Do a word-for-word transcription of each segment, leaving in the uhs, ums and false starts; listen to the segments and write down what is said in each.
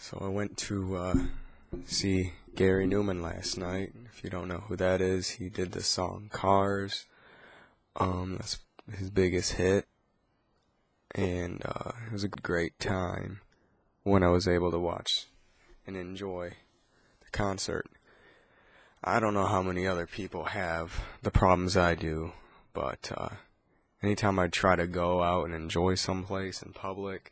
So I went to uh, see Gary Numan last night. If you don't know who that is, he did the song Cars. Um, that's his biggest hit. And uh, it was a great time when I was able to watch and enjoy the concert. I don't know how many other people have the problems I do, but uh, anytime I try to go out and enjoy someplace in public,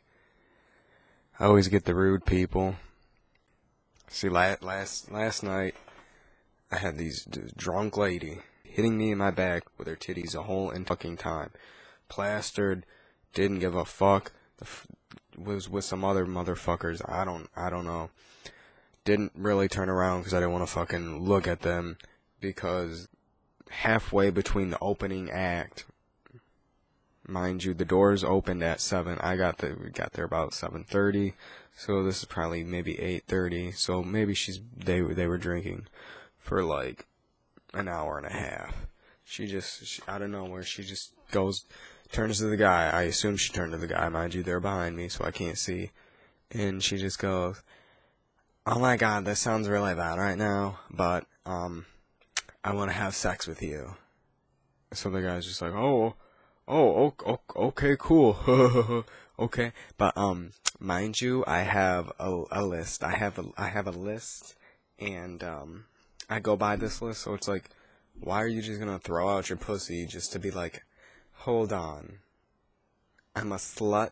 I always get the rude people. See, last last, last night, I had these this drunk lady hitting me in my back with her titties the whole in fucking time. Plastered, didn't give a fuck. The f was with some other motherfuckers. I don't, I don't know. Didn't really turn around because I didn't want to fucking look at them, because halfway between the opening act, mind you, the doors opened at seven. I got the we got there about seven thirty, so this is probably maybe eight thirty. So maybe she's they they were drinking for like an hour and a half. She just she, out of nowhere, she just goes, turns to the guy. I assume she turned to the guy. Mind you, they're behind me, so I can't see. And she just goes, "Oh my God, this sounds really bad right now, but um, I want to have sex with you." So the guy's just like, "Oh." Oh, okay, cool. Okay, but um, mind you, I have a, a list. I have a I have a list, and um, I go by this list. So it's like, why are you just gonna throw out your pussy just to be like, hold on, I'm a slut,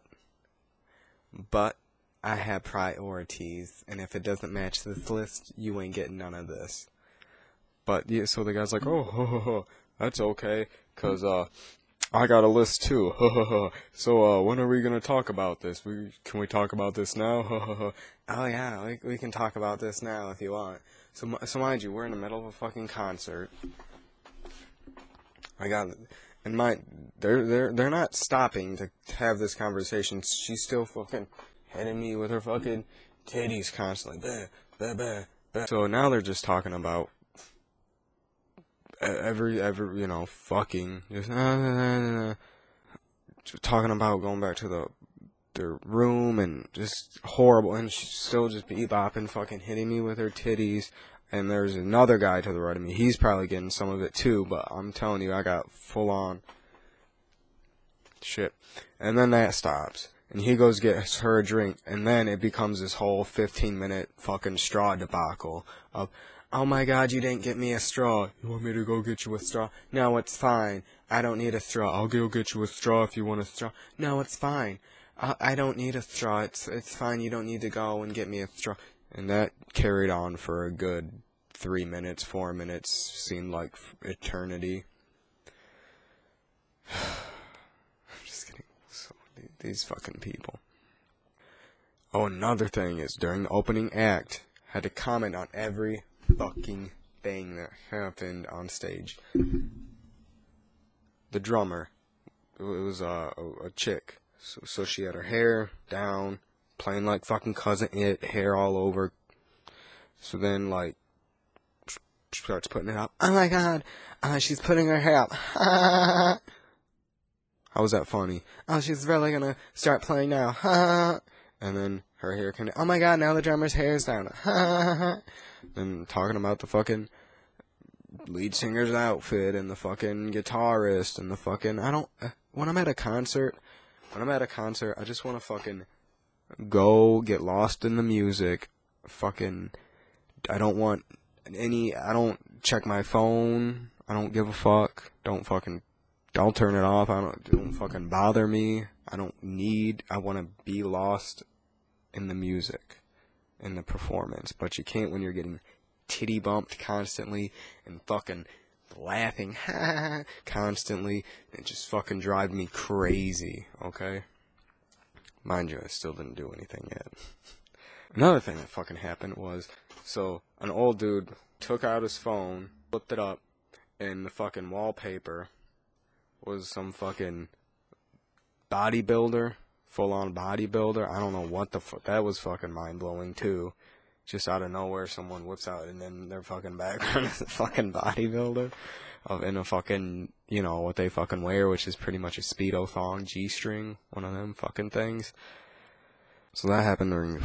but I have priorities, and if it doesn't match this list, you ain't getting none of this. But yeah, so the guy's like, oh, ho, ho, ho, that's okay, cause uh. I got a list too. So uh, when are we gonna talk about this? We can we talk about this now? Oh yeah, we we can talk about this now if you want. So so mind you, we're in the middle of a fucking concert. I got, and my they're they're they're not stopping to have this conversation. She's still fucking hitting me with her fucking titties constantly. Bah, bah, bah, bah. So now they're just talking about. Every, every, you know, fucking, just, uh, uh, uh, just talking about going back to the, their room, and just horrible, and she's still just bebopping, fucking hitting me with her titties, and there's another guy to the right of me, he's probably getting some of it too, but I'm telling you, I got full on shit, and then that stops, and he goes get her a drink, and then it becomes this whole fifteen minute fucking straw debacle of, oh my God, you didn't get me a straw. You want me to go get you a straw? No, it's fine. I don't need a straw. I'll go get you a straw if you want a straw. No, it's fine. I, I don't need a straw. It's it's fine. You don't need to go and get me a straw. And that carried on for a good three minutes, four minutes. Seemed like eternity. I'm just kidding. So, these fucking people. Oh, another thing is, during the opening act, I had to comment on every fucking thing that happened on stage. The drummer, it was a, a, a chick, so, so she had her hair down, playing like fucking Cousin It, hair all over. So then, like, she starts putting it up. Oh my God, uh, she's putting her hair up. How was that funny? Oh, she's really gonna start playing now. And then her hair can. Oh my God, now the drummer's hair is down. And talking about the fucking lead singer's outfit and the fucking guitarist and the fucking. I don't. When I'm at a concert, when I'm at a concert, I just want to fucking go get lost in the music. Fucking. I don't want any. I don't check my phone. I don't give a fuck. Don't fucking. Don't turn it off. I don't. Don't fucking bother me. I don't need. I want to be lost in the music, in the performance, but you can't when you're getting titty bumped constantly and fucking laughing constantly. It just fucking drives me crazy, okay? Mind you, I still didn't do anything yet. Another thing that fucking happened was, so an old dude took out his phone, flipped it up, and the fucking wallpaper was some fucking bodybuilder. Full-on bodybuilder. I don't know what the fuck. That was fucking mind-blowing, too. Just out of nowhere, someone whips out, and then their fucking background is a fucking bodybuilder. Of, in a fucking, you know, what they fucking wear, which is pretty much a Speedo thong, G-string, one of them fucking things. So that happened during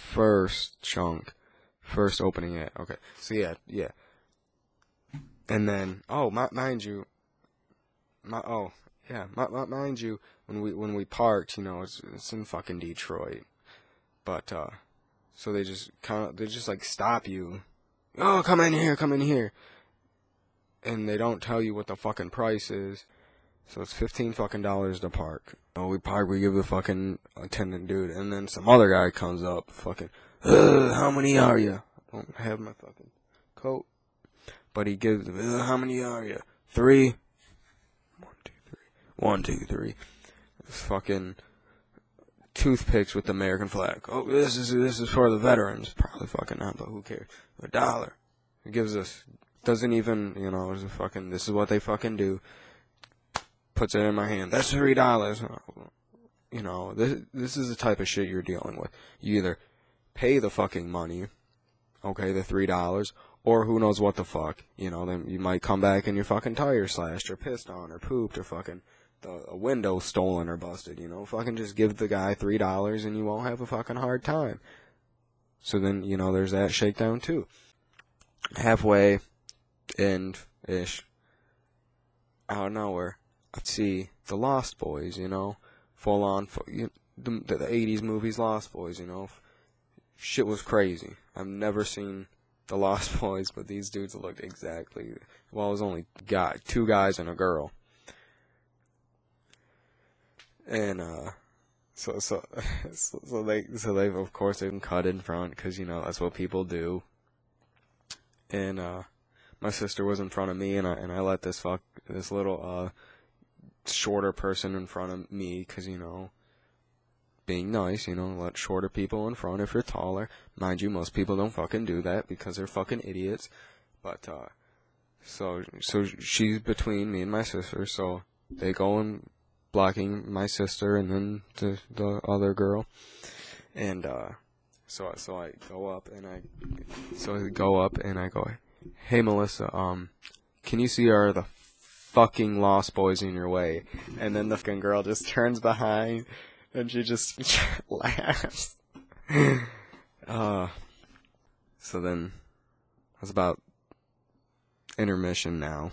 first chunk, first opening act. Okay, so yeah, yeah. And then, oh, my, mind you, my oh yeah, my, my, mind you, when we when we parked, you know, it's it's in fucking Detroit, but uh, so they just kind of they just like stop you, oh, come in here, come in here, and they don't tell you what the fucking price is, so it's fifteen fucking dollars to park. Oh, we park, we give the fucking attendant dude, and then some other guy comes up, fucking, Ugh, how many are you? I don't have my fucking coat. But he gives, uh, how many are you? Three? One, two, three. One, two, three. It's fucking toothpicks with the American flag. Oh, this is this is for the veterans. Probably fucking not, but who cares? A dollar. He gives us, doesn't even, you know, it's a fucking, this is what they fucking do. Puts it in my hand. That's three dollars. You know, this this is the type of shit you're dealing with. You either pay the fucking money, okay, the three dollars, or who knows what the fuck, you know, then you might come back and your fucking tire slashed, or pissed on, or pooped, or fucking the, a window stolen or busted, you know, fucking just give the guy three dollars and you won't have a fucking hard time. So then, you know, there's that shakedown too. Halfway, end-ish, out of nowhere, I see the Lost Boys, you know, full on, you, the, the eighties movies Lost Boys, you know, shit was crazy. I've never seen the Lost Boys, but these dudes looked exactly, well, it was only guy, two guys and a girl. And, uh, so, so, so, so they, so they've, of course, they've been cut in front, cause, you know, that's what people do. And, uh, my sister was in front of me, and I, and I let this fuck, this little, uh, shorter person in front of me, cause, you know, being nice, you know, let shorter people in front if you're taller. Mind you, most people don't fucking do that because they're fucking idiots. But, uh, so, so she's between me and my sister, so they go and blocking my sister and then the, the other girl. And, uh, so, so I go up and I, so I go up and I go, hey Melissa, um, can you see are the fucking Lost Boys in your way? And then the fucking girl just turns behind and she just laughs. uh, so then, it's about intermission now.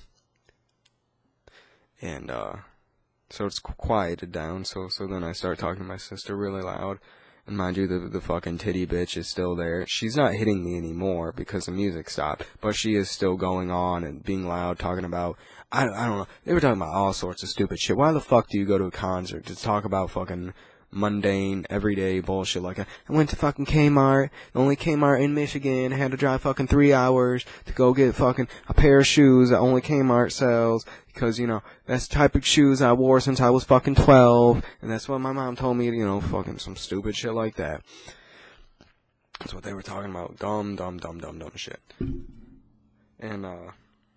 And, uh, so it's quieted down, so, so then I start talking to my sister really loud. And mind you, the, the fucking titty bitch is still there. She's not hitting me anymore because the music stopped, but she is still going on and being loud, talking about, I, I don't know, they were talking about all sorts of stupid shit. Why the fuck do you go to a concert to talk about fucking mundane, everyday bullshit like, I went to fucking Kmart, the only Kmart in Michigan, I had to drive fucking three hours to go get fucking a pair of shoes that only Kmart sells, because, you know, that's the type of shoes I wore since I was fucking twelve, and that's what my mom told me, you know, fucking some stupid shit like that. That's what they were talking about, dumb, dumb, dumb, dumb, dumb shit. And, uh,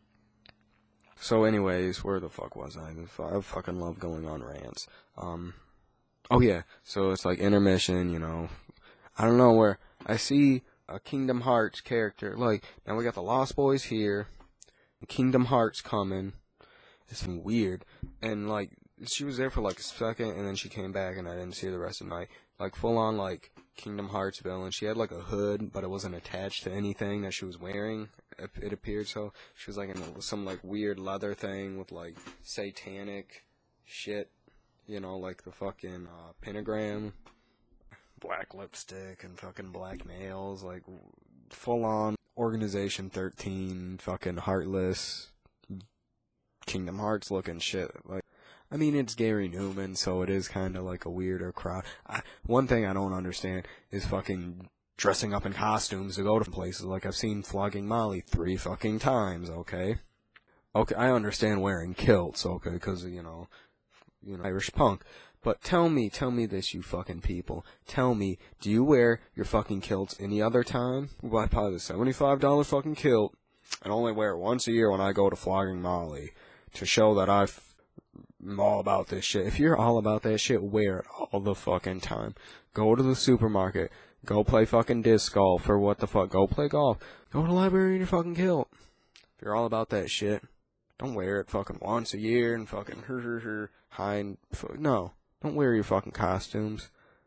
so anyways, where the fuck was I? I fucking love going on rants. Um, Oh yeah, so it's like intermission, you know, I don't know where, I see a Kingdom Hearts character, like, now we got the Lost Boys here, Kingdom Hearts coming, it's weird, and like, she was there for like a second, and then she came back, and I didn't see her the rest of the night, like, full on, like, Kingdom Hearts villain, she had like a hood, but it wasn't attached to anything that she was wearing, it, it appeared so, she was like in some like weird leather thing with like satanic shit. You know, like the fucking uh, pentagram, black lipstick, and fucking black nails, like full-on Organization thirteen, fucking heartless, Kingdom Hearts looking shit. Like, I mean, it's Gary Newman, so it is kind of like a weirder crowd. I, one thing I don't understand is fucking dressing up in costumes to go to places. Like, I've seen Flogging Molly three fucking times, okay? Okay, I understand wearing kilts, okay, because, you know, you know, Irish punk. But tell me, tell me this, you fucking people. Tell me, do you wear your fucking kilts any other time? Well, I buy the seventy-five dollar fucking kilt and only wear it once a year when I go to Flogging Molly to show that I've, I'm all about this shit. If you're all about that shit, wear it all the fucking time. Go to the supermarket. Go play fucking disc golf or what the fuck. Go play golf. Go to the library in your fucking kilt. If you're all about that shit, don't wear it fucking once a year and fucking her her her hide. No, don't wear your fucking costumes.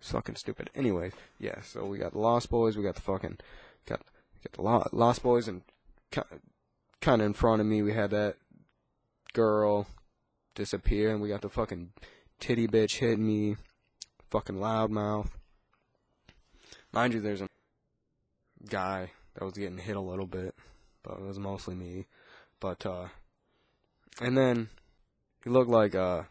It's fucking stupid. Anyway, yeah, so we got the Lost Boys, we got the fucking, got, got the Lo- Lost Boys, and kind of in front of me, we had that girl disappear, and we got the fucking titty bitch hitting me, fucking loudmouth. Mind you, there's a guy that was getting hit a little bit, but it was mostly me. But, uh, and then he looked like a,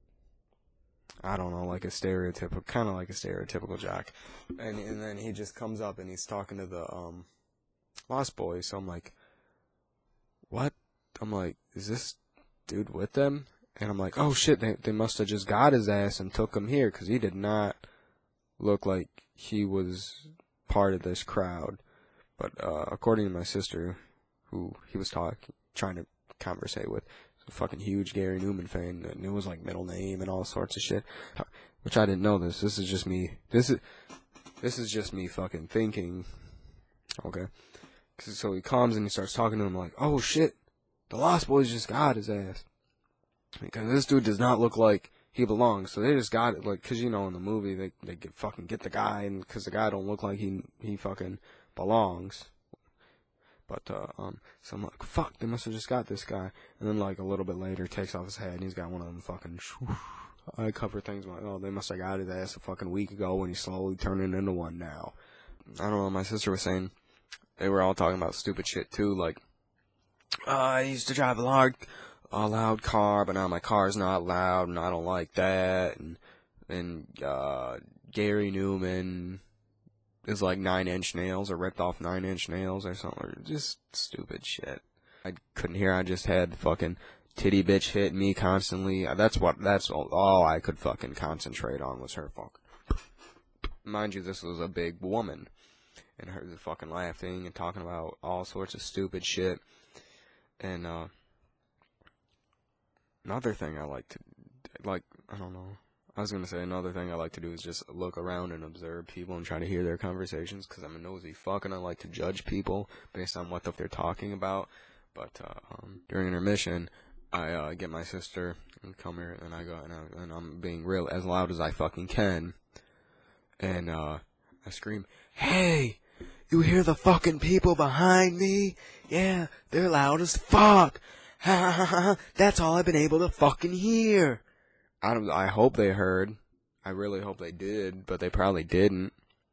I don't know, like a stereotypical, kind of like a stereotypical jock. And and then he just comes up and he's talking to the um Lost Boys. So I'm like, what? I'm like, is this dude with them? And I'm like, oh shit, they they must have just got his ass and took him here, because he did not look like he was part of this crowd. But uh, according to my sister, who he was talking, trying to conversate with, a fucking huge Gary Numan fan, that knew his like middle name and all sorts of shit, which I didn't know this. This is just me. This is this is just me fucking thinking. Okay, so he comes and he starts talking to him like, oh shit, the Lost Boys just got his ass, because this dude does not look like he belongs. So they just got it, like, cause you know in the movie they they get fucking get the guy, and cause the guy don't look like he he fucking belongs. But, uh, um, so I'm like, fuck, they must have just got this guy. And then, like, a little bit later, takes off his hat, and he's got one of them fucking, I cover things. I'm like, oh, they must have got his ass a fucking week ago, and he's slowly turning into one now. I don't know, my sister was saying, they were all talking about stupid shit, too, like, uh, I used to drive a loud, a loud car, but now my car's not loud, and I don't like that, and, and, uh, Gary Numan is like nine inch nails, or ripped off nine inch nails or something, or just stupid shit. I couldn't hear, I just had fucking titty bitch hit me constantly. That's what, that's all, all I could fucking concentrate on was her fucking. Mind you, this was a big woman, and her fucking laughing and talking about all sorts of stupid shit. And, uh, another thing I like to, like, I don't know. I was going to say another thing I like to do is just look around and observe people and try to hear their conversations, because I'm a nosy fuck and I like to judge people based on what the, they're talking about. But uh, um, during intermission, I uh, get my sister and come here, and I go, and, I, and I'm being real as loud as I fucking can. And uh, I scream, hey, you hear the fucking people behind me? Yeah, they're loud as fuck. Ha ha ha, that's all I've been able to fucking hear. I don't, I hope they heard. I really hope they did, but they probably didn't.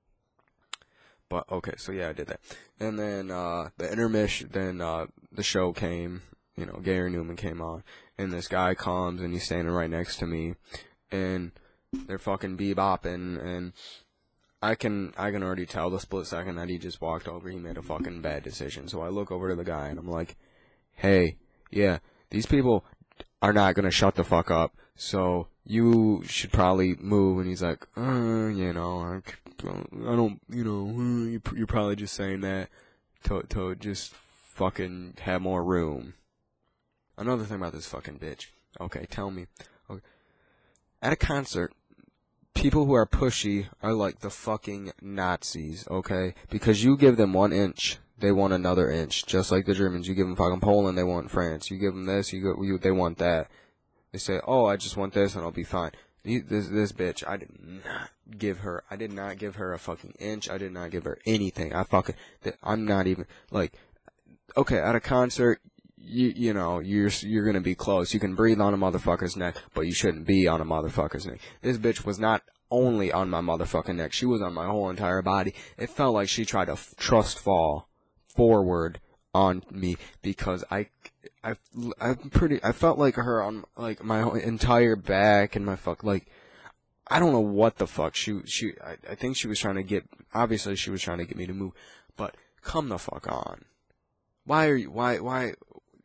But, okay, so yeah, I did that. And then, uh, the intermission, then, uh, the show came, you know, Gary Numan came on, and this guy comes, and he's standing right next to me, and they're fucking bebopping, and I can, I can already tell the split second that he just walked over, he made a fucking bad decision. So I look over to the guy, and I'm like, hey, yeah, these people are not gonna shut the fuck up. So you should probably move. And he's like, uh, you know, I, I don't, you know, you're probably just saying that to to just fucking have more room. Another thing about this fucking bitch. Okay, tell me. Okay. At a concert, people who are pushy are like the fucking Nazis, okay? Because you give them one inch, they want another inch. Just like the Germans, you give them fucking Poland, they want France. You give them this, you go, you, they want that. They say, oh, I just want this and I'll be fine. This, this bitch, I did not give her, I did not give her a fucking inch. I did not give her anything. I fucking, I'm not even, like, okay, at a concert, you, you know, you're, you're gonna be close. You can breathe on a motherfucker's neck, but you shouldn't be on a motherfucker's neck. This bitch was not only on my motherfucking neck. She was on my whole entire body. It felt like she tried to f- trust fall forward on me, because I, I, I'm pretty, I felt like her on, like, my entire back and my fuck, like, I don't know what the fuck she, she, I, I think she was trying to get, obviously she was trying to get me to move, but come the fuck on. Why are you, why, why,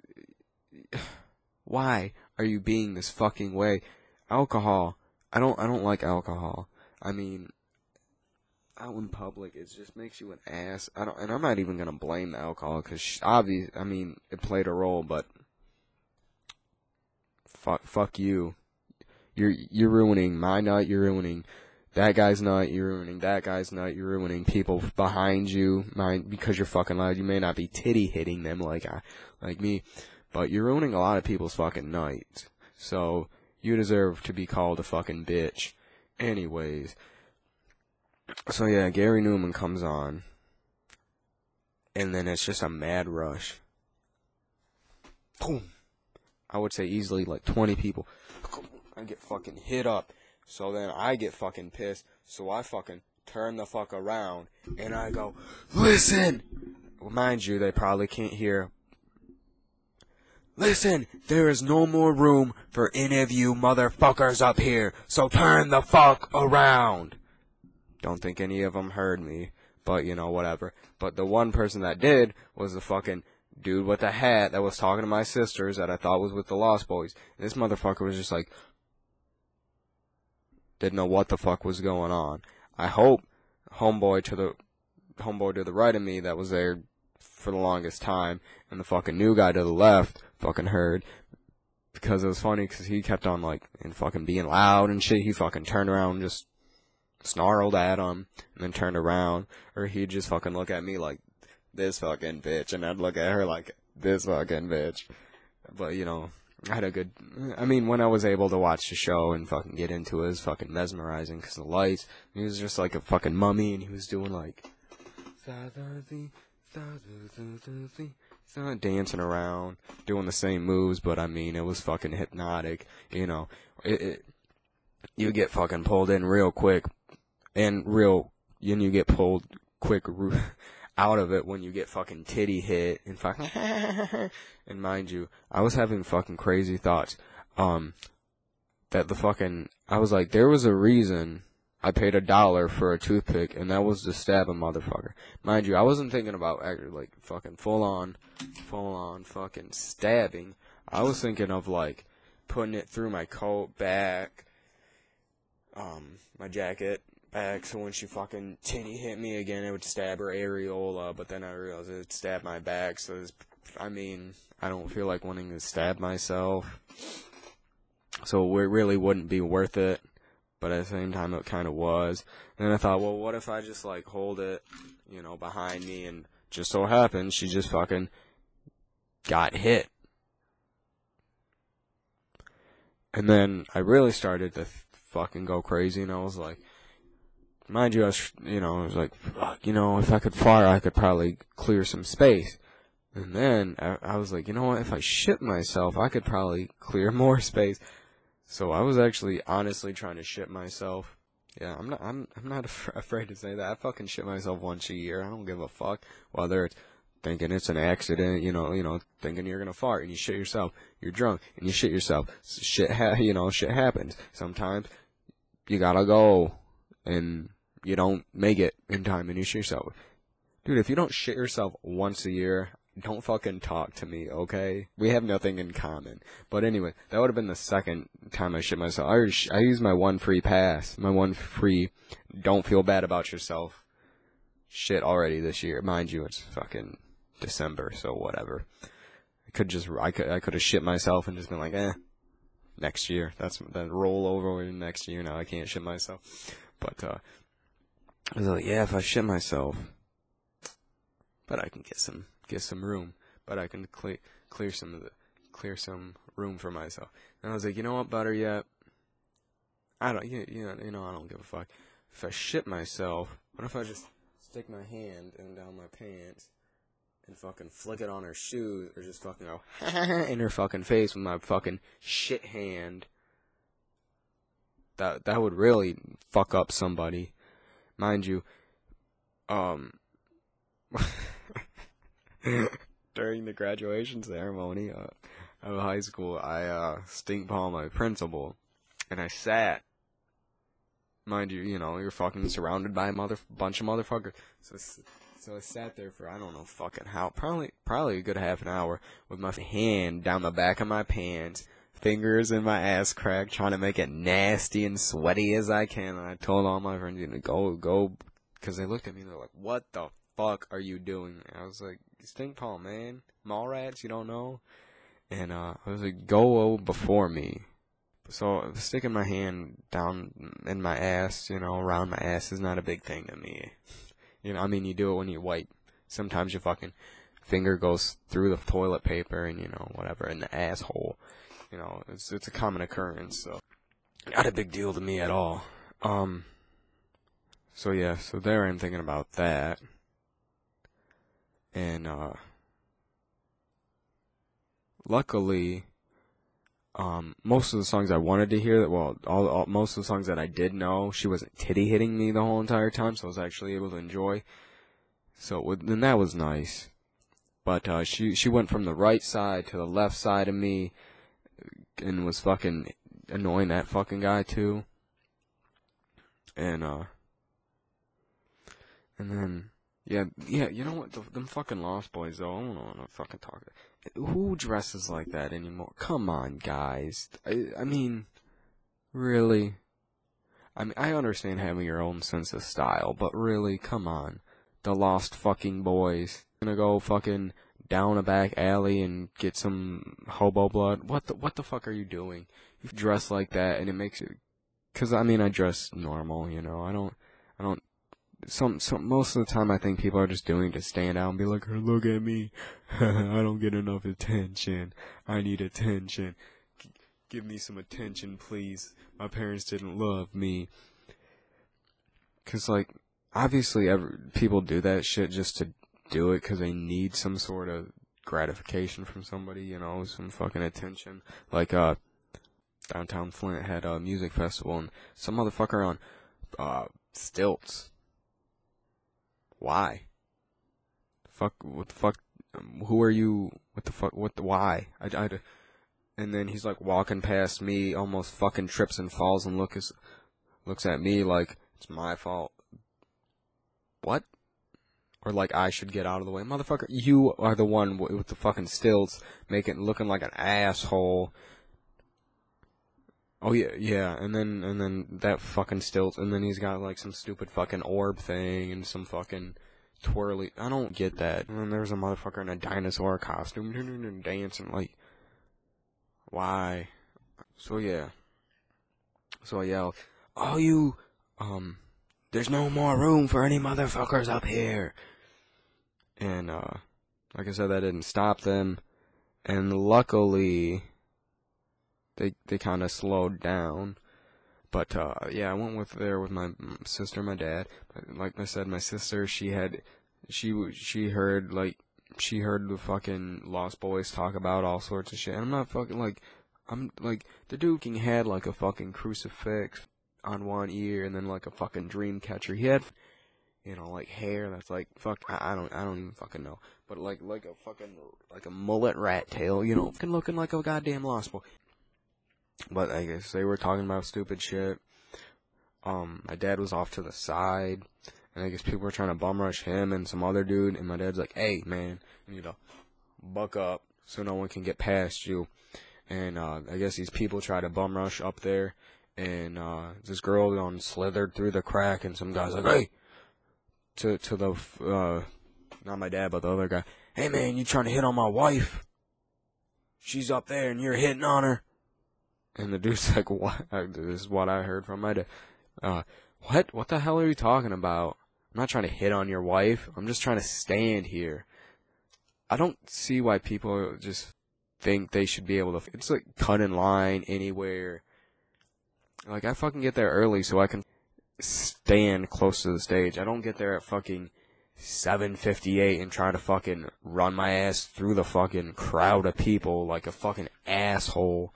why are you being this fucking way? Alcohol, I don't, I don't like alcohol. I mean, out in public, it just makes you an ass. I don't, and I'm not even gonna blame the alcohol, because obviously, I mean, it played a role, but fuck, fuck you. You're, you're ruining my night, you're ruining that guy's night, you're ruining that guy's night, you're ruining people behind you, mine, because you're fucking loud. You may not be titty hitting them like I, like me, but you're ruining a lot of people's fucking nights. So, you deserve to be called a fucking bitch. Anyways, So yeah, Gary Newman comes on, and then it's just a mad rush. Boom. I would say easily like twenty people. I get fucking hit up. So then I get fucking pissed. So I fucking turn the fuck around, and I go, listen! Well, mind you, they probably can't hear. Listen, there is no more room for any of you motherfuckers up here, so turn the fuck around. Don't think any of them heard me, but you know, whatever. But the one person that did was the fucking dude with the hat that was talking to my sisters that I thought was with the Lost Boys. And this motherfucker was just like, didn't know what the fuck was going on. I hope homeboy to the homeboy to the right of me that was there for the longest time, and the fucking new guy to the left fucking heard, because it was funny because he kept on like and fucking being loud and shit. He fucking turned around and just snarled at him, and then turned around, or he'd just fucking look at me like, this fucking bitch, and I'd look at her like, this fucking bitch. But you know, I had a good, I mean, when I was able to watch the show and fucking get into it, it was fucking mesmerizing because the lights, he was just like a fucking mummy, and he was doing like, dancing around, doing the same moves, but I mean, it was fucking hypnotic, you know. It, it you get fucking pulled in real quick, and real, and you get pulled quick out of it when you get fucking titty hit, and fucking, and mind you, I was having fucking crazy thoughts, um, that the fucking, I was like, there was a reason I paid a dollar for a toothpick, and that was to stab a motherfucker. Mind you, I wasn't thinking about actually, like, fucking full-on, full-on fucking stabbing. I was thinking of, like, putting it through my coat, back, um, my jacket, back, so when she fucking titty hit me again, it would stab her areola, but then I realized it would stab my back, so, it's, I mean, I don't feel like wanting to stab myself, so it really wouldn't be worth it. But at the same time, it kind of was. And then I thought, well, what if I just, like, hold it, you know, behind me, and just so happens she just fucking got hit. And then I really started to fucking go crazy, and I was like, mind you, I was, you know, I was like, fuck, you know, if I could fire, I could probably clear some space. And then I, I was like, you know what, if I shit myself, I could probably clear more space. So I was actually honestly trying to shit myself. Yeah, I'm not. I'm. I'm not af- afraid to say that. I fucking shit myself once a year. I don't give a fuck. Whether it's thinking it's an accident, you know, you know, thinking you're gonna fart and you shit yourself. You're drunk and you shit yourself. Shit, ha- you know, shit happens. Sometimes you gotta go and you don't make it in time and you shit yourself. Dude, if you don't shit yourself once a year, don't fucking talk to me, okay? We have nothing in common. But anyway, that would have been the second time I shit myself. I, sh- I used my one free pass, my one free don't feel bad about yourself shit already this year. Mind you, it's fucking December, so whatever. I could just, I could, I could have shit myself and just been like, eh, next year. That's, that roll over next year. Now I can't shit myself. But, uh, I was like, yeah, if I shit myself, but I can get some, get some room, but I can clear clear some of the clear some room for myself. And I was like, you know what, better yet, I don't, you, you know, you know, I don't give a fuck. If I shit myself, what if I just stick my hand in down my pants and fucking flick it on her shoes, or just fucking go in her fucking face with my fucking shit hand? That that would really fuck up somebody, mind you. Um. During the graduation ceremony uh, of high school, I uh, stink palmed my principal, and I sat. Mind you, you know, you're fucking surrounded by a mother bunch of motherfuckers. So, so I sat there for I don't know fucking how, probably probably a good half an hour with my hand down the back of my pants, fingers in my ass crack, trying to make it nasty and sweaty as I can. And I told all my friends, you know, go go, because they looked at me and they're like, "What the fuck are you doing?" I was like, stink palm, man. Mall rats, you don't know? And, uh, I was like, go before me. So, sticking my hand down in my ass, you know, around my ass is not a big thing to me. You know, I mean, you do it when you wipe. Sometimes your fucking finger goes through the toilet paper and, you know, whatever, in the asshole. You know, it's, it's a common occurrence, so. Not a big deal to me at all. Um, So yeah, so there I'm thinking about that. And, uh, luckily, um, most of the songs I wanted to hear, well, all, all most of the songs that I did know, she wasn't titty hitting me the whole entire time, so I was actually able to enjoy. So, then that was nice. But, uh, she, she went from the right side to the left side of me, and was fucking annoying that fucking guy, too. And, uh, and then, yeah, yeah, you know what, the, them fucking Lost Boys, though, I don't want to fucking talk. Who dresses like that anymore? Come on, guys. I, I mean, really? I mean, I understand having your own sense of style, but really, come on. The Lost fucking Boys. Gonna go fucking down a back alley and get some hobo blood? What the, what the fuck are you doing? You dress like that and it makes it, cause I mean, I dress normal, you know, I don't, I don't, some, some, most of the time I think people are just doing it to stand out and be like, look at me, I don't get enough attention, I need attention, G- give me some attention, please, my parents didn't love me, cause like, obviously every, people do that shit just to do it cause they need some sort of gratification from somebody, you know, some fucking attention, like, uh, downtown Flint had a music festival and some motherfucker on, uh, stilts. Why? Fuck, what the fuck, um, who are you, what the fuck, what the, why? I, I, and then he's like walking past me, almost fucking trips and falls and looks, looks at me like, it's my fault. What? Or like I should get out of the way. Motherfucker, you are the one with the fucking stilts, making, looking like an asshole. Oh yeah, yeah, and then, and then that fucking stilts, and then he's got like some stupid fucking orb thing, and some fucking twirly, I don't get that. And then there's a motherfucker in a dinosaur costume, dancing, like, why? So yeah. So I yell, oh you, um, there's no more room for any motherfuckers up here. And, uh, like I said, that didn't stop them. And luckily, they, they kind of slowed down. But, uh, yeah, I went with there with my sister and my dad. Like I said, my sister, she had, she, she heard, like, she heard the fucking Lost Boys talk about all sorts of shit. And I'm not fucking, like, I'm, like, the dude had, like, a fucking crucifix on one ear and then, like, a fucking dream catcher. He had, you know, like, hair that's, like, fuck, I, I don't, I don't even fucking know. But, like, like a fucking, like a mullet rat tail, you know, fucking looking like a goddamn Lost Boy. But I guess they were talking about stupid shit. Um, my dad was off to the side, and I guess people were trying to bum rush him and some other dude, and my dad's like, hey, man, you need to buck up so no one can get past you. And, uh, I guess these people tried to bum rush up there, and, uh, this girl um, slithered through the crack, and some guy's like, hey, to, to the, uh, not my dad, but the other guy, hey, man, you trying to hit on my wife? She's up there, and you're hitting on her. And the dude's like, what? This is what I heard from my dad. Uh, what? What the hell are you talking about? I'm not trying to hit on your wife. I'm just trying to stand here. I don't see why people just think they should be able to, it's like cut in line anywhere. Like, I fucking get there early so I can stand close to the stage. I don't get there at fucking seven fifty-eight and try to fucking run my ass through the fucking crowd of people like a fucking asshole.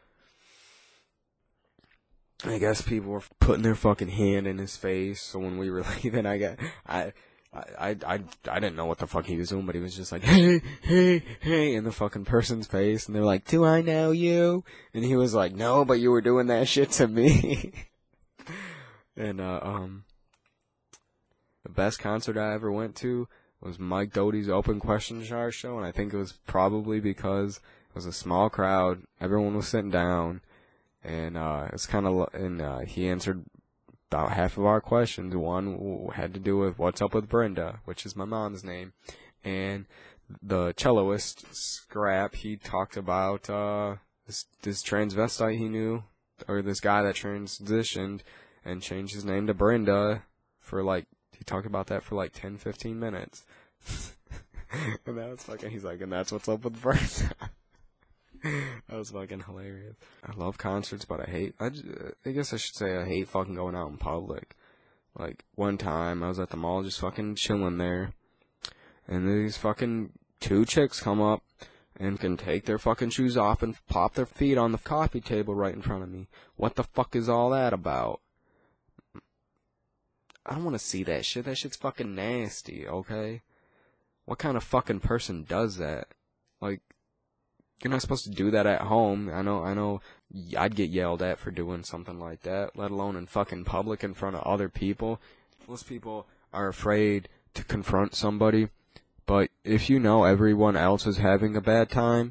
I guess people were putting their fucking hand in his face, so when we were leaving, I got, I, I, I, I didn't know what the fuck he was doing, but he was just like, hey, hey, hey, in the fucking person's face, and they're like, do I know you? And he was like, no, but you were doing that shit to me. And, uh, um, the best concert I ever went to was Mike Doty's Open Question Jar show, and I think it was probably because it was a small crowd, everyone was sitting down, and, uh, it's kind of, and, uh, he answered about half of our questions. One had to do with what's up with Brenda, which is my mom's name, and the celloist, Scrap, he talked about, uh, this, this transvestite he knew, or this guy that transitioned and changed his name to Brenda for, like, he talked about that for, like, ten, fifteen minutes. And that was fucking, he's like, and that's what's up with Brenda. That was fucking hilarious. I love concerts, but I hate, I, just, I guess I should say I hate fucking going out in public. Like, one time, I was at the mall just fucking chilling there, and these fucking two chicks come up and can take their fucking shoes off and pop their feet on the coffee table right in front of me. What the fuck is all that about? I don't want to see that shit. That shit's fucking nasty, okay? What kind of fucking person does that? Like, you're not supposed to do that at home. I know, I know I'd get yelled at for doing something like that, let alone in fucking public in front of other people. Most people are afraid to confront somebody, but if you know everyone else is having a bad time,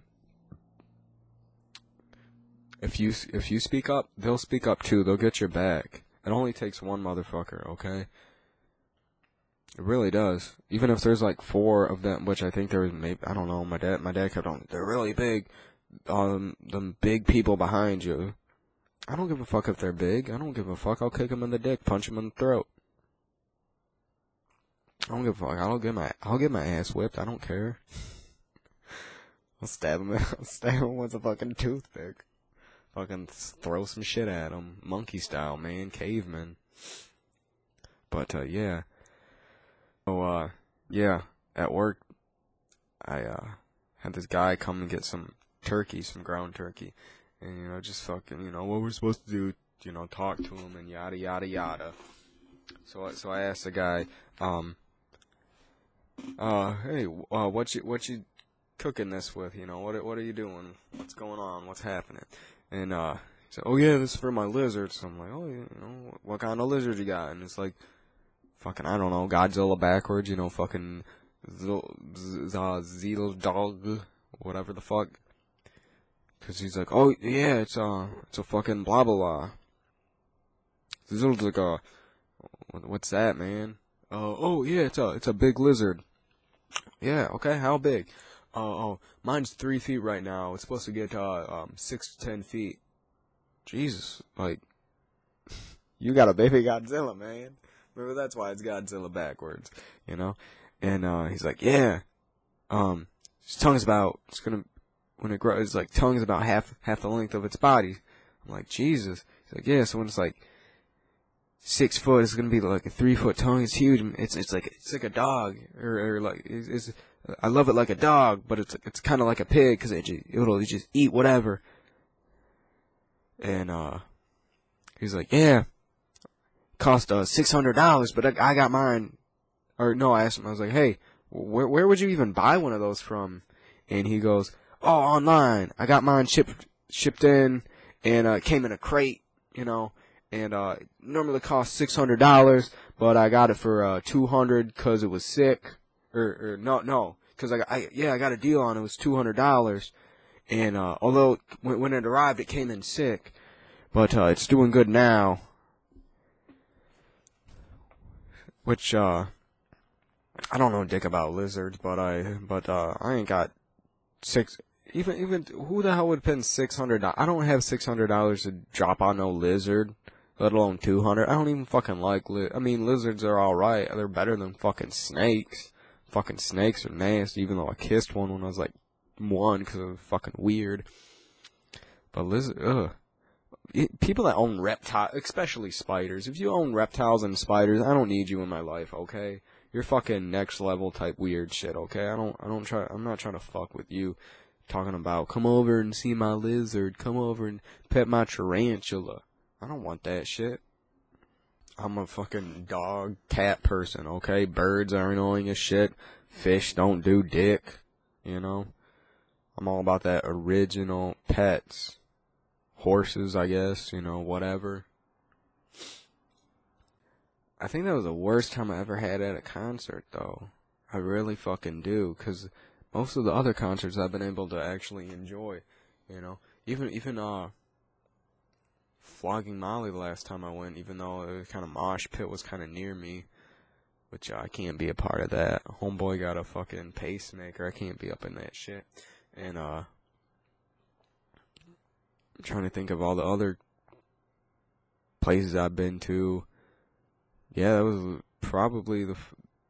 if you if you speak up, they'll speak up too. They'll get your back. It only takes one motherfucker, okay? It really does. Even if there's like four of them, which I think there was maybe, I don't know, my dad my dad kept on, they're really big, um, them big people behind you. I don't give a fuck if they're big. I don't give a fuck. I'll kick them in the dick, punch them in the throat. I don't give a fuck. I'll get my, I'll get my ass whipped. I don't care. I'll stab him, I'll stab him with a fucking toothpick. Fucking throw some shit at him. Monkey style, man. Caveman. But, uh, yeah. So, uh, yeah. At work, I, uh, had this guy come and get some turkey, some ground turkey. And, you know, just fucking, you know, what we're supposed to do, you know, talk to him and yada, yada, yada. So, so I asked the guy, um, uh, hey, uh, what you, what you cooking this with? You know, what, what are you doing? What's going on? What's happening? And, uh, he said, oh yeah, this is for my lizards. So I'm like, oh, you know, what kind of lizard you got? And it's like, fucking, I don't know, Godzilla backwards, you know, fucking, Zeel dog, whatever the fuck. Cause he's like, oh yeah, it's, uh, it's a fucking blah blah blah. Zeel's like, uh, what's that, man? Uh, oh yeah, it's a, it's a big lizard. Yeah, okay, how big? Uh, oh, mine's three feet right now. It's supposed to get, uh, um, six to ten feet. Jesus, like, you got a baby Godzilla, man. Remember, that's why it's Godzilla backwards, you know? And, uh, he's like, yeah, um, his tongue's about, it's gonna, when it grows, it's like, tongue's about half, half the length of its body. I'm like, Jesus. He's like, yeah, so when it's like, six foot, it's gonna be like a three foot tongue. It's huge. It's, it's like, it's like a dog, or, or like, it's, it's, I love it like a dog, but it's, it's kind of like a pig, cause it just, it'll just eat whatever. And, uh, he's like, yeah, cost, uh, six hundred dollars, but I, I got mine. Or, no, I asked him, I was like, hey, where, where would you even buy one of those from? And he goes, oh, online. I got mine shipped, shipped in, and, uh, it came in a crate, you know, and, uh, it normally costs six hundred dollars, but I got it for, uh, two hundred dollars cause it was sick. Or, or, no, no, cause I, I, yeah, I got a deal on it, it was two hundred dollars. And, uh, although, when, when it arrived, it came in sick. But, uh, it's doing good now. Which, uh, I don't know dick about lizards, but I, but, uh, I ain't got six, even, even, who the hell would spend six hundred dollars? I don't have six hundred dollars to drop on no lizard, let alone two hundred dollars. I don't even fucking like li- I mean, lizards are alright. They're better than fucking snakes. Fucking snakes are nasty, even though I kissed one when I was like one, because it was fucking weird. But lizard, ugh. It, people that own reptiles, especially spiders, if you own reptiles and spiders, I don't need you in my life, okay? You're fucking next level type weird shit, okay? I don't, I don't try, I'm not trying to fuck with you. Talking about, come over and see my lizard, come over and pet my tarantula. I don't want that shit. I'm a fucking dog, cat person, okay? Birds are annoying as shit. Fish don't do dick, you know? I'm all about that original pets. Horses, I guess, you know, whatever. I think that was the worst time I ever had at a concert, though. I really fucking do, because most of the other concerts I've been able to actually enjoy, you know. Even, even, uh, Flogging Molly the last time I went, even though it was kind of mosh pit was kind of near me, which uh, I can't be a part of that. Homeboy got a fucking pacemaker, I can't be up in that shit. And, uh, I'm trying to think of all the other places I've been to. Yeah, that was probably the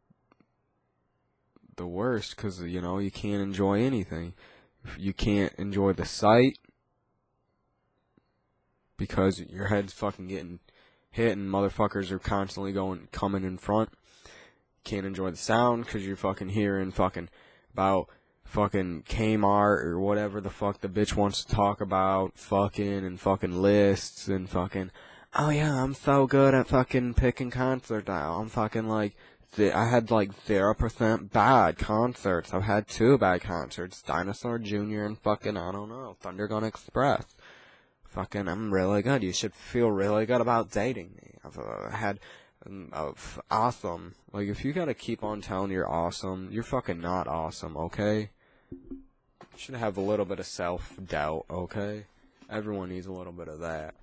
the worst, because, you know, you can't enjoy anything. You can't enjoy the sight because your head's fucking getting hit and motherfuckers are constantly going, coming in front. Can't enjoy the sound because you're fucking hearing fucking about fucking Kmart or whatever the fuck the bitch wants to talk about, fucking and fucking lists and fucking, oh yeah, I'm so good at fucking picking concerts now. I'm fucking like, I had like zero percent bad concerts. I've had two bad concerts, Dinosaur Junior and fucking, I don't know, Thundergun Express. Fucking, I'm really good. You should feel really good about dating me. I've uh, had um, uh, awesome. Like, if you gotta keep on telling you're awesome, you're fucking not awesome, okay? You should have a little bit of self-doubt, okay? Everyone needs a little bit of that.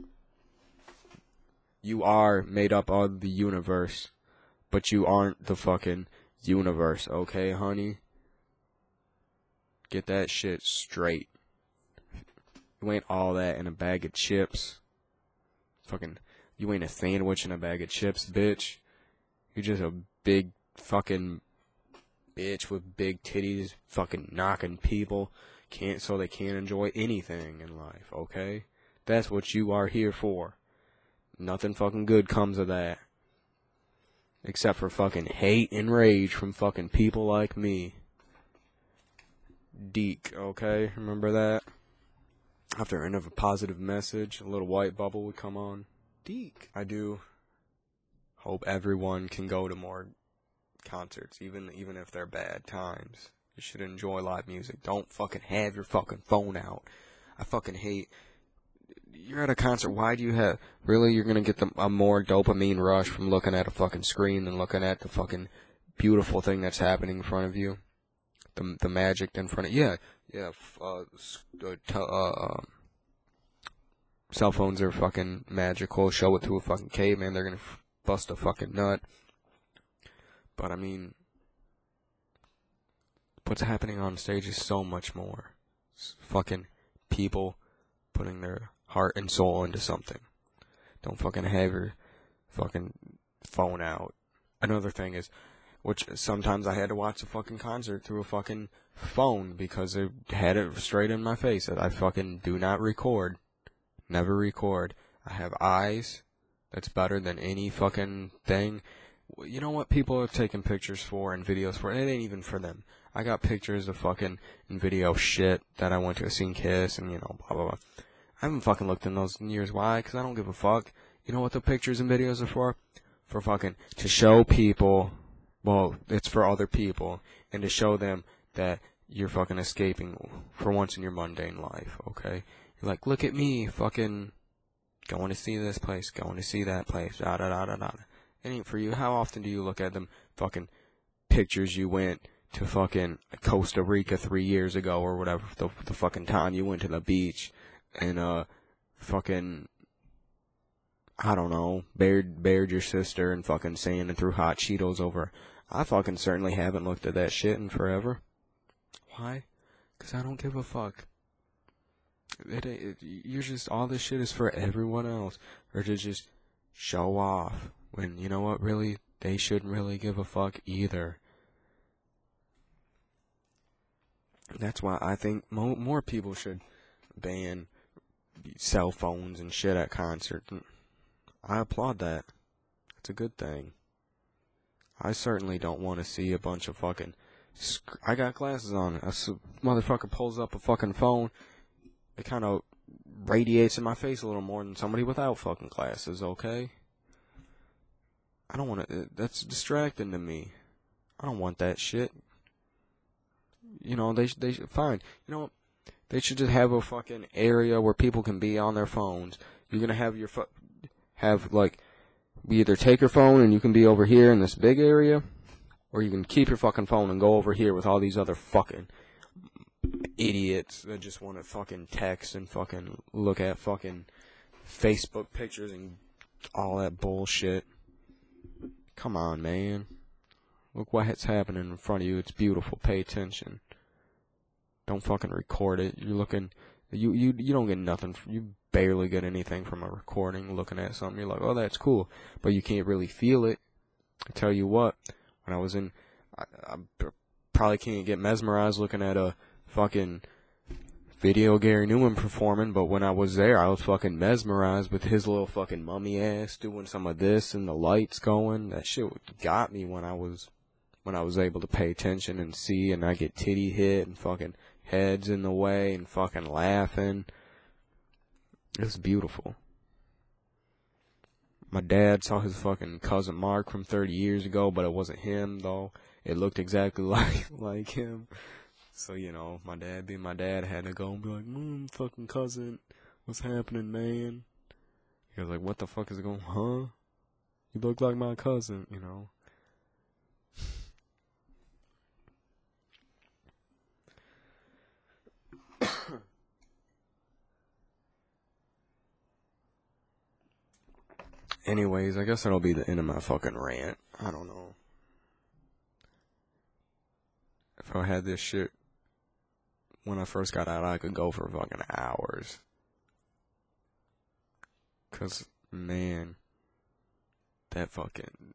You are made up of the universe, but you aren't the fucking universe, okay, honey? Get that shit straight. You ain't all that in a bag of chips. Fucking, you ain't a sandwich in a bag of chips, bitch. You're just a big fucking bitch with big titties, fucking knocking people, can't so they can't enjoy anything in life, okay? That's what you are here for. Nothing fucking good comes of that. Except for fucking hate and rage from fucking people like me. Deke, okay? Remember that? After end of a positive message, a little white bubble would come on. Deke. I do hope everyone can go to more concerts, even even if they're bad times. You should enjoy live music. Don't fucking have your fucking phone out. I fucking hate... You're at a concert, why do you have... Really, you're gonna get the, a more dopamine rush from looking at a fucking screen than looking at the fucking beautiful thing that's happening in front of you? The the magic in front of... Yeah, yeah, uh, uh, cell phones are fucking magical. Show it to a fucking caveman, they're gonna f bust a fucking nut. But, I mean... What's happening on stage is so much more. It's fucking people putting their heart and soul into something. Don't fucking have your fucking phone out. Another thing is, which sometimes I had to watch a fucking concert through a fucking phone because they had it straight in my face that I fucking do not record. Never record. I have eyes. That's better than any fucking thing. You know what people are taking pictures for and videos for? It ain't even for them. I got pictures of fucking and video shit that I went to see Kiss and, you know, blah, blah, blah. I haven't fucking looked in those in years. Why? Because I don't give a fuck. You know what the pictures and videos are for? For fucking, to show people, well, it's for other people, and to show them that you're fucking escaping for once in your mundane life, okay? You're like, look at me, fucking, going to see this place, going to see that place, da da da da da. It ain't for you. How often do you look at them fucking pictures you went to fucking Costa Rica three years ago or whatever, the, the fucking time you went to the beach and, uh, fucking, I don't know, bared, bared your sister and fucking sand and threw hot Cheetos over. I fucking certainly haven't looked at that shit in forever. Why? Because I don't give a fuck. It, it, you're just, all this shit is for everyone else. Or to just show off. When, you know what, really, they shouldn't really give a fuck either. That's why I think mo more people should ban cell phones and shit at concerts. I applaud that. It's a good thing. I certainly don't want to see a bunch of fucking... Sc I got glasses on. A motherfucker pulls up a fucking phone. It kind of radiates in my face a little more than somebody without fucking glasses, okay? I don't want to... That's distracting to me. I don't want that shit. You know, they they should... Fine. You know what? They should just have a fucking area where people can be on their phones. You're gonna have your... Fu have, like... Either take your phone and you can be over here in this big area, or you can keep your fucking phone and go over here with all these other fucking idiots that just want to fucking text and fucking look at fucking Facebook pictures and all that bullshit. Come on, man. Look what's happening in front of you. It's beautiful. Pay attention. Don't fucking record it. You're looking... You, you, you don't get nothing. You barely get anything from a recording looking at something. You're like, oh, that's cool. But you can't really feel it. I tell you what, when I was in... I, I probably can't get mesmerized looking at a fucking video Gary Newman performing, but when I was there, I was fucking mesmerized with his little fucking mummy ass doing some of this and the lights going. That shit got me when I was, when I was able to pay attention and see, and I get titty hit and fucking heads in the way and fucking laughing. It was beautiful. My dad saw his fucking cousin Mark from thirty years ago, but it wasn't him, though. It looked exactly like like him. So, you know, my dad being my dad had to go and be like, mm, fucking cousin, what's happening, man? He was like, what the fuck is it going, huh? You look like my cousin, you know. Anyways, I guess that'll be the end of my fucking rant. I don't know. If I had this shit when I first got out, I could go for fucking hours. Cause, man, that fucking,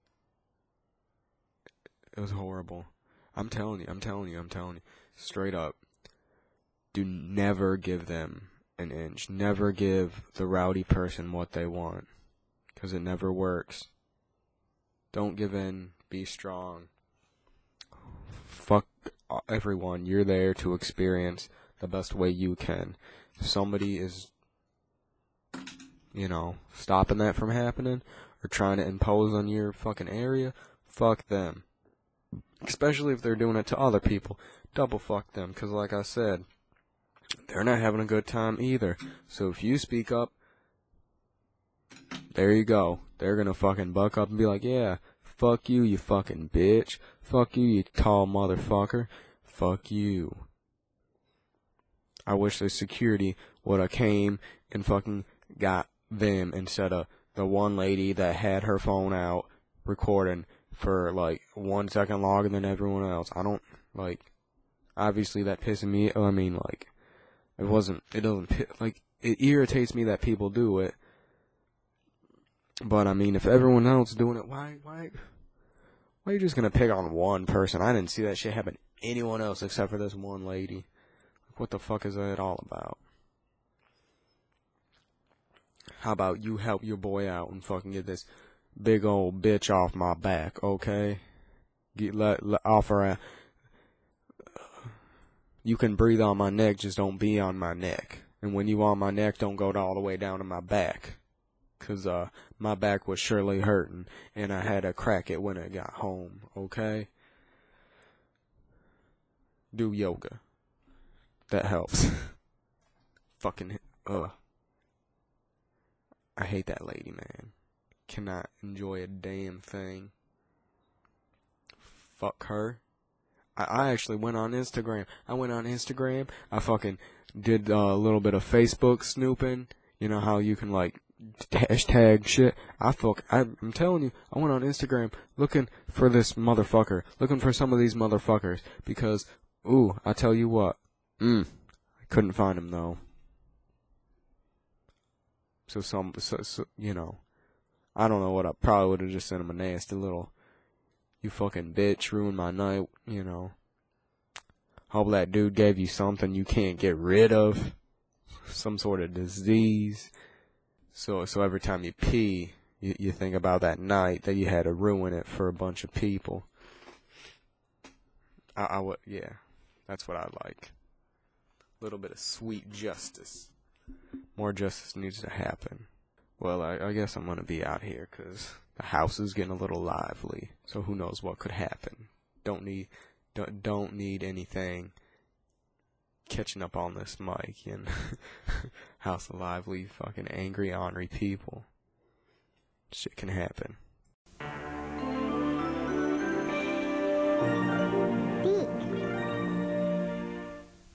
it was horrible. I'm telling you, I'm telling you, I'm telling you, straight up, do never give them an inch. Never give the rowdy person what they want. Cause it never works. Don't give in, be strong. Fuck everyone, you're there to experience the best way you can. If somebody is, you know, stopping that from happening, or trying to impose on your fucking area, fuck them. Especially if they're doing it to other people. Double fuck them, cause like I said, they're not having a good time either. So if you speak up, there you go. They're gonna fucking buck up and be like, yeah, fuck you, you fucking bitch. Fuck you, you tall motherfucker. Fuck you. I wish the security would have came and fucking got them instead of the one lady that had her phone out recording for like one second longer than everyone else. I don't, like, obviously that pissing me, I mean, like, it wasn't, it doesn't, like, it irritates me that people do it. But I mean, if everyone else is doing it, why, why, why are you just gonna pick on one person? I didn't see that shit happen to anyone else except for this one lady. Like, what the fuck is that all about? How about you help your boy out and fucking get this big old bitch off my back, okay? Get let, let offer a. You can breathe on my neck, just don't be on my neck. And when you on my neck, don't go all the way down to my back. Cause, uh, my back was surely hurting, and I had to crack it when I got home, okay? Do yoga. That helps. Fucking, ugh. I hate that lady, man. Cannot enjoy a damn thing. Fuck her. I, I actually went on Instagram. I went on Instagram. I fucking did uh, a little bit of Facebook snooping. You know how you can, like, hashtag shit. I fuck, I, I'm telling you, I went on Instagram looking for this motherfucker, looking for some of these motherfuckers, because, ooh, I tell you what, mm, I couldn't find him though. So some, so, so, you know, I don't know what, I probably would have just sent him a nasty little, you fucking bitch, ruined my night, you know. Hope that dude gave you something you can't get rid of, some sort of disease. So, so every time you pee, you, you think about that night that you had to ruin it for a bunch of people. I, I would, yeah, that's what I like. A little bit of sweet justice. More justice needs to happen. Well, I, I guess I'm gonna be out here, cause the house is getting a little lively. So who knows what could happen? Don't need, don't, don't need anything catching up on this mic, and house of lively, fucking angry, ornery people. Shit can happen.